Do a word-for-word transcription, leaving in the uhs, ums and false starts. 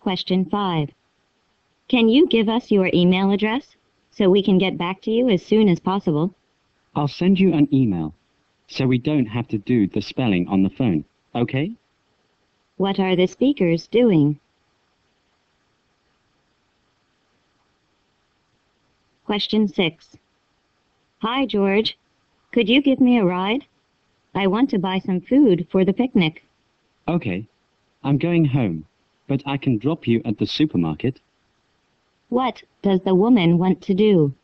Question five. Can you give us your email address so we can get back to you as soon as possible? I'll send you an email, so we don't have to do the spelling on the phone, okay? What are the speakers doing? Question six. Hi, George. Could you give me a ride? I want to buy some food for the picnic. Okay. I'm going home, but I can drop you at the supermarket. What does the woman want to do?